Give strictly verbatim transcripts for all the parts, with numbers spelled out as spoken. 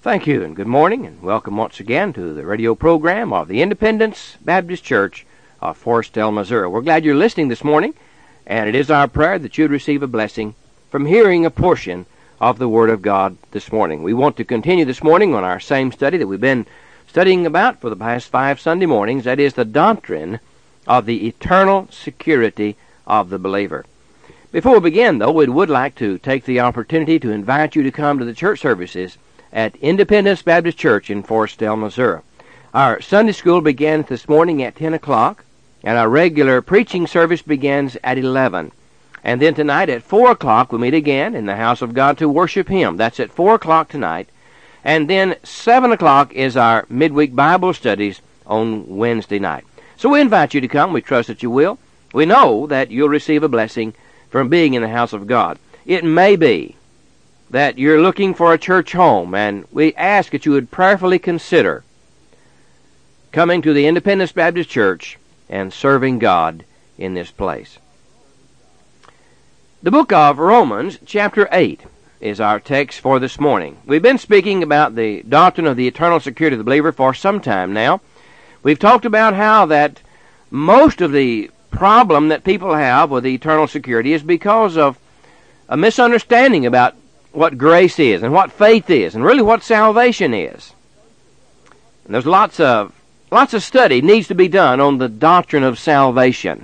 Thank you, and good morning, and welcome once again to the radio program of the Independence Baptist Church of Forestdale, Missouri. We're glad you're listening this morning, and it is our prayer that you'd receive a blessing from hearing a portion of the Word of God this morning. We want to continue this morning on our same study that we've been studying about for the past five Sunday mornings. That is the doctrine of the eternal security of the believer. Before we begin, though, we would like to take the opportunity to invite you to come to the church services at Independence Baptist Church in Forestdale, Missouri. Our Sunday school begins this morning at ten o'clock, and our regular preaching service begins at eleven. And then tonight at four o'clock we meet again in the house of God to worship Him. That's at four o'clock tonight. And then seven o'clock is our midweek Bible studies on Wednesday night. So we invite you to come. We trust that you will. We know that you'll receive a blessing from being in the house of God. It may be that you're looking for a church home, and we ask that you would prayerfully consider coming to the Independence Baptist Church and serving God in this place. The book of Romans, chapter eight, is our text for this morning. We've been speaking about the doctrine of the eternal security of the believer for some time now. We've talked about how that most of the problem that people have with eternal security is because of a misunderstanding about what grace is and what faith is and really what salvation is. And there's lots of lots of study needs to be done on the doctrine of salvation.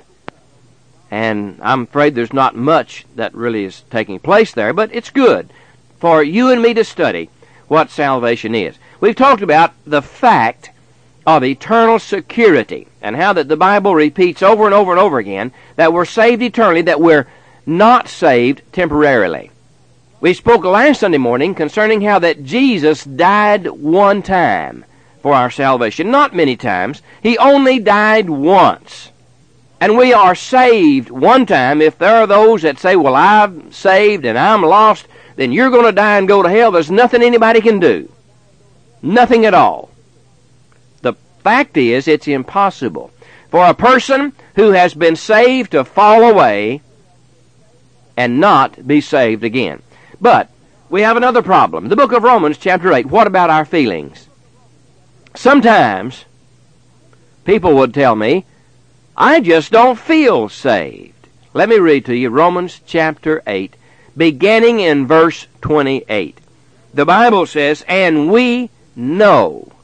And I'm afraid there's not much that really is taking place there, but it's good for you and me to study what salvation is. We've talked about the fact of eternal security and how that the Bible repeats over and over and over again that we're saved eternally, that we're not saved temporarily. We spoke last Sunday morning concerning how that Jesus died one time for our salvation. Not many times. He only died once. And we are saved one time. If there are those that say, well, I'm saved and I'm lost, then you're going to die and go to hell. There's nothing anybody can do. Nothing at all. The fact is, it's impossible for a person who has been saved to fall away and not be saved again. But we have another problem. The book of Romans, chapter eight, what about our feelings? Sometimes people would tell me, I just don't feel saved. Let me read to you Romans chapter eight, beginning in verse twenty-eight. The Bible says, and we know,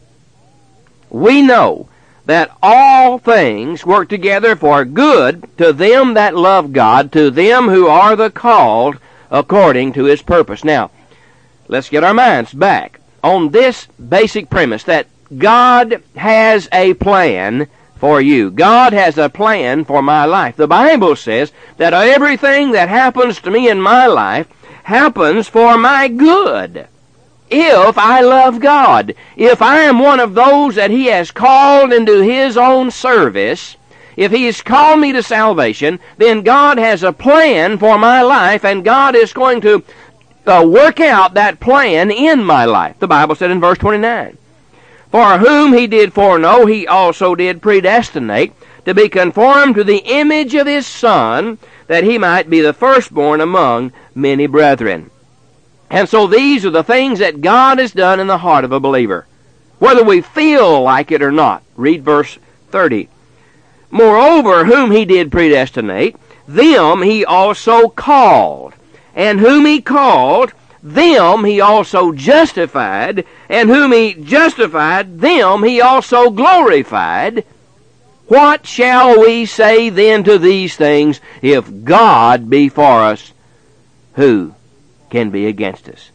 we know that all things work together for good to them that love God, to them who are the called according to His purpose. Now, let's get our minds back on this basic premise that God has a plan for you. God has a plan for my life. The Bible says that everything that happens to me in my life happens for my good. If I love God, if I am one of those that He has called into His own service, if He has called me to salvation, then God has a plan for my life, and God is going to uh, work out that plan in my life. The Bible said in verse twenty-nine, for whom He did foreknow, He also did predestinate to be conformed to the image of His Son, that He might be the firstborn among many brethren. And so these are the things that God has done in the heart of a believer, whether we feel like it or not. Read verse thirty. Moreover, whom He did predestinate, them He also called. And whom He called, them He also justified. And whom He justified, them He also glorified. What shall we say then to these things? If God be for us, who can be against us?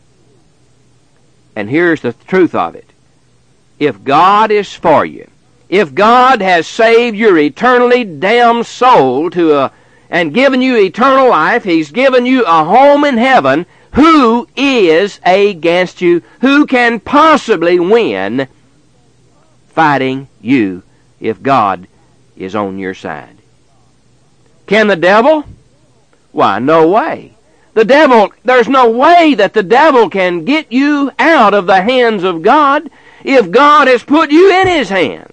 And here's the truth of it. If God is for you, if God has saved your eternally damned soul to a, and given you eternal life, He's given you a home in heaven, who is against you? Who can possibly win fighting you if God is on your side? Can the devil? Why, no way. The devil, there's no way that the devil can get you out of the hands of God if God has put you in His hands.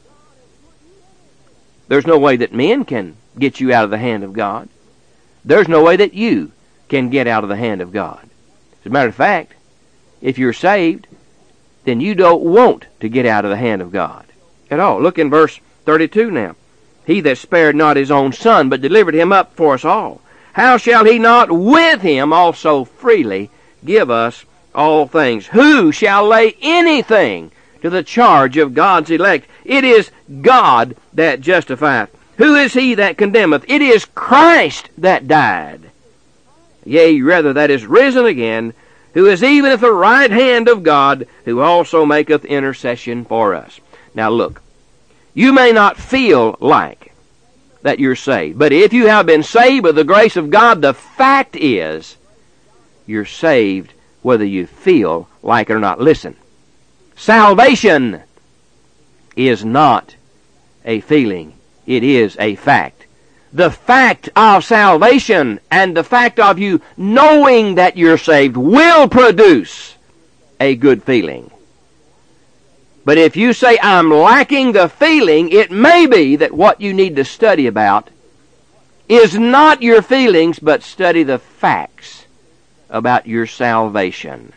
There's no way that men can get you out of the hand of God. There's no way that you can get out of the hand of God. As a matter of fact, if you're saved, then you don't want to get out of the hand of God at all. Look in verse thirty-two now. He that spared not his own Son, but delivered him up for us all, how shall he not with him also freely give us all things? Who shall lay anything to the charge of God's elect? It is God that justifieth. Who is he that condemneth? It is Christ that died, yea, rather that is risen again, who is even at the right hand of God, who also maketh intercession for us. Now look, you may not feel like that you're saved, but if you have been saved by the grace of God, the fact is you're saved whether you feel like it or not. Listen, salvation is not a feeling, it is a fact. The fact of salvation and the fact of you knowing that you're saved will produce a good feeling. But if you say, I'm lacking the feeling, it may be that what you need to study about is not your feelings, but study the facts about your salvation.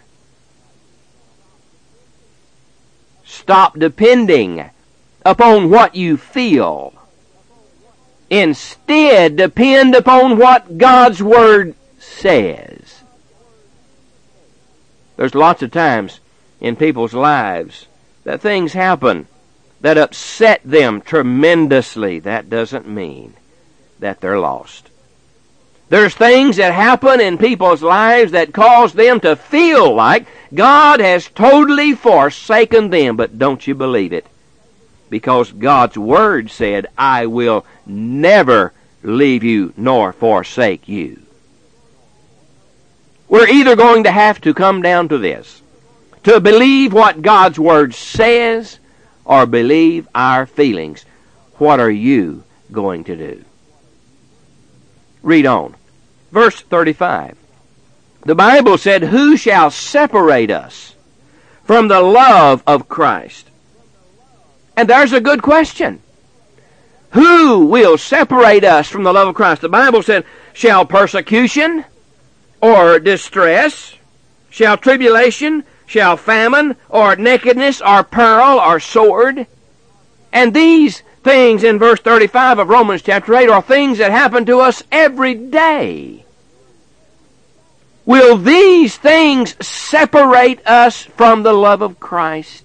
Stop depending upon what you feel. Instead, depend upon what God's Word says. There's lots of times in people's lives that things happen that upset them tremendously. That doesn't mean that they're lost. There's things that happen in people's lives that cause them to feel like God has totally forsaken them. But don't you believe it? Because God's Word said, I will never leave you nor forsake you. We're either going to have to come down to this, to believe what God's Word says, or believe our feelings. What are you going to do? Read on. Verse thirty-five. The Bible said, who shall separate us from the love of Christ? And there's a good question. Who will separate us from the love of Christ? The Bible said, shall persecution or distress, shall tribulation, shall famine, or nakedness, or peril, or sword? And these things in verse thirty-five of Romans chapter eight are things that happen to us every day. Will these things separate us from the love of Christ?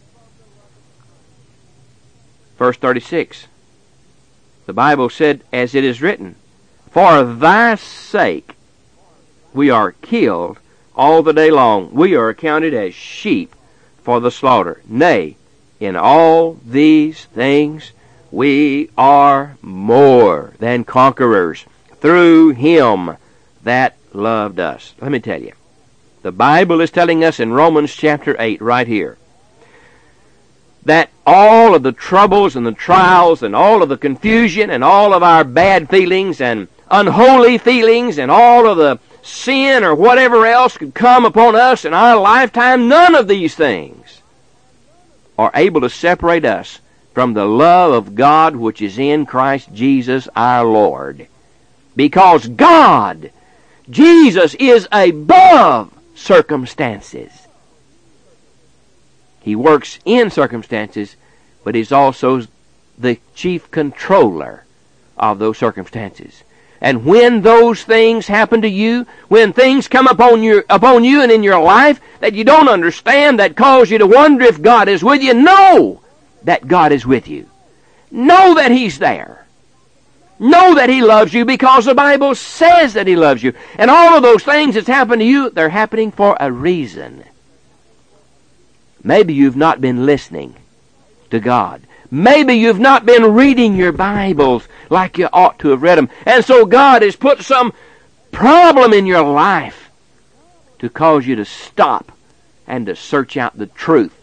Verse thirty-six. The Bible said, as it is written, for thy sake we are killed all the day long. We are accounted as sheep for the slaughter. Nay, in all these things we are more than conquerors through him that loved us. Let me tell you, the Bible is telling us in Romans chapter eight right here that all of the troubles and the trials and all of the confusion and all of our bad feelings and unholy feelings and all of the sin or whatever else could come upon us in our lifetime, none of these things are able to separate us from the love of God which is in Christ Jesus our Lord. Because God, Jesus, is above circumstances. He works in circumstances, but He's also the chief controller of those circumstances. And when those things happen to you, when things come upon you, upon you and in your life that you don't understand, that cause you to wonder if God is with you, know that God is with you. Know that He's there. Know that He loves you because the Bible says that He loves you. And all of those things that's happened to you, they're happening for a reason. Maybe you've not been listening to God. Maybe you've not been reading your Bibles like you ought to have read them. And so God has put some problem in your life to cause you to stop and to search out the truth.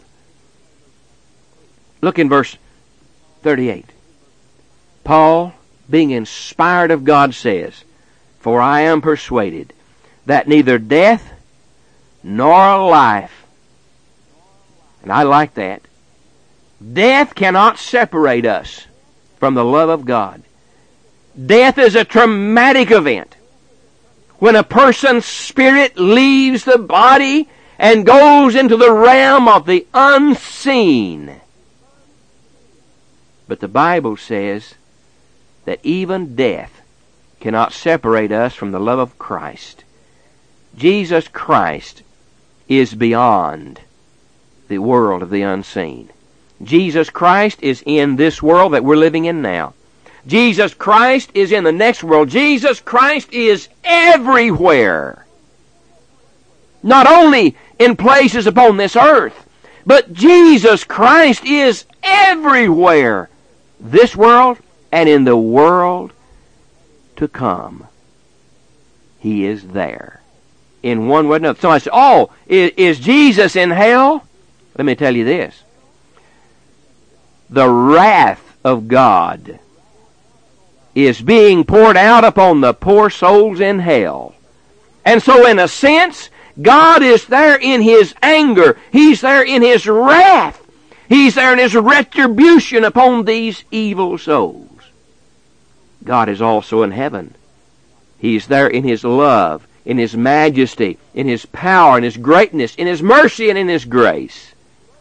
Look in verse thirty-eight. Paul, being inspired of God, says, for I am persuaded that neither death nor life, and I like that, death cannot separate us from the love of God. Death is a traumatic event. When a person's spirit leaves the body and goes into the realm of the unseen. But the Bible says that even death cannot separate us from the love of Christ. Jesus Christ is beyond the world of the unseen. Jesus Christ is in this world that we're living in now. Jesus Christ is in the next world. Jesus Christ is everywhere. Not only in places upon this earth, but Jesus Christ is everywhere. This world and in the world to come. He is there. In one way or another. Somebody says, oh, is, is Jesus in hell? Let me tell you this. The wrath of God is being poured out upon the poor souls in hell. And so in a sense, God is there in His anger. He's there in His wrath. He's there in His retribution upon these evil souls. God is also in heaven. He's there in His love, in His majesty, in His power, in His greatness, in His mercy, and in His grace.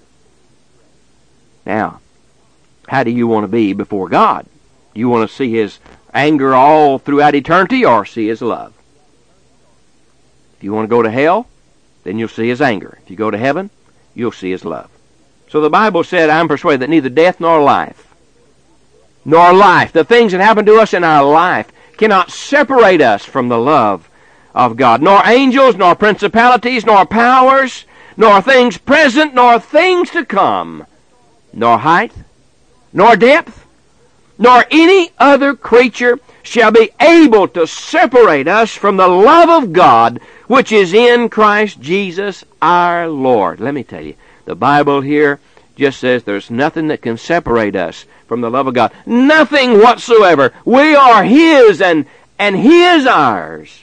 Now, how do you want to be before God? Do you want to see His anger all throughout eternity or see His love? If you want to go to hell, then you'll see His anger. If you go to heaven, you'll see His love. So the Bible said, I'm persuaded that neither death nor life, nor life, the things that happen to us in our life, cannot separate us from the love of God. Nor angels, nor principalities, nor powers, nor things present, nor things to come, nor height, nor depth, nor any other creature shall be able to separate us from the love of God, which is in Christ Jesus our Lord. Let me tell you, the Bible here just says there's nothing that can separate us from the love of God. Nothing whatsoever. We are His and, and He is ours.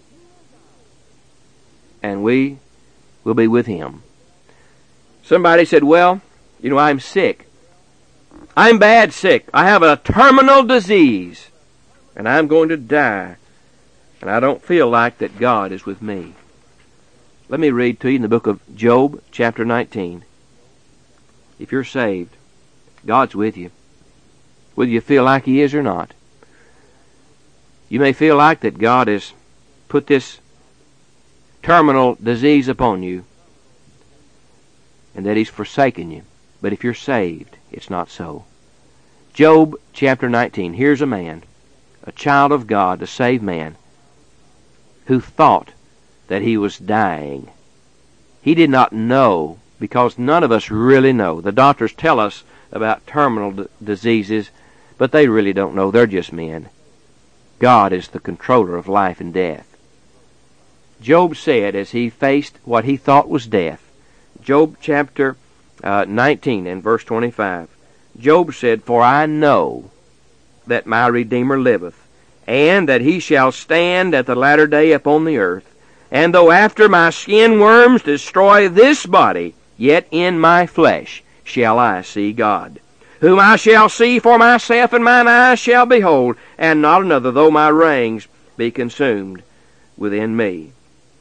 And we will be with Him. Somebody said, well, you know, I'm sick. I'm bad sick. I have a terminal disease. And I'm going to die. And I don't feel like that God is with me. Let me read to you in the book of Job, chapter nineteen. If you're saved, God's with you. Whether you feel like He is or not. You may feel like that God has put this terminal disease upon you and that He's forsaken you. But if you're saved, it's not so. Job chapter nineteen. Here's a man, a child of God, a saved man, who thought that he was dying. He did not know, because none of us really know. The doctors tell us about terminal d- diseases, but they really don't know. They're just men. God is the controller of life and death. Job said, as he faced what he thought was death, Job chapter uh, nineteen and verse twenty-five, Job said, for I know that my Redeemer liveth, and that He shall stand at the latter day upon the earth. And though after my skin worms destroy this body, yet in my flesh shall I see God, whom I shall see for myself, and mine eyes shall behold, and not another, though my reins be consumed within me.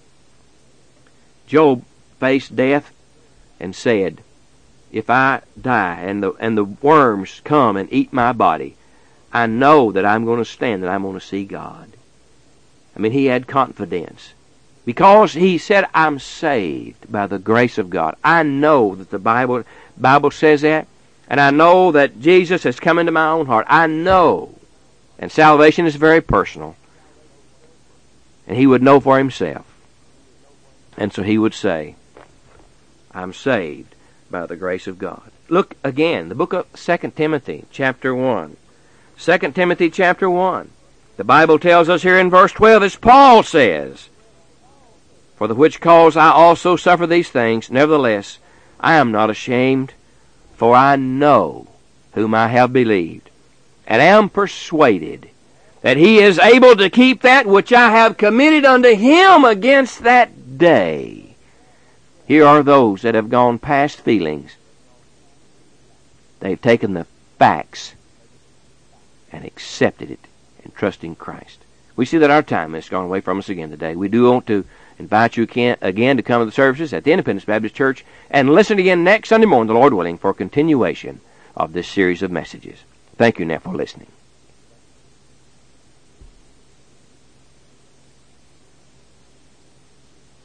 Job faced death and said, if I die and the, and the worms come and eat my body, I know that I'm going to stand, that I'm going to see God. I mean, he had confidence. Because he said, I'm saved by the grace of God. I know that the Bible Bible says that. And I know that Jesus has come into my own heart. I know. And salvation is very personal. And he would know for himself. And so he would say, I'm saved by the grace of God. Look again, the book of Second Timothy, chapter one. Second Timothy, chapter one. The Bible tells us here in verse twelve, as Paul says, for the which cause I also suffer these things, nevertheless, I am not ashamed, for I know whom I have believed, and am persuaded that He is able to keep that which I have committed unto Him against that day. Here are those that have gone past feelings. They've taken the facts and accepted it and trusted in Christ. We see that our time has gone away from us again today. We do want to invite you can, again to come to the services at the Independence Baptist Church and listen again next Sunday morning, the Lord willing, for a continuation of this series of messages. Thank you now for listening.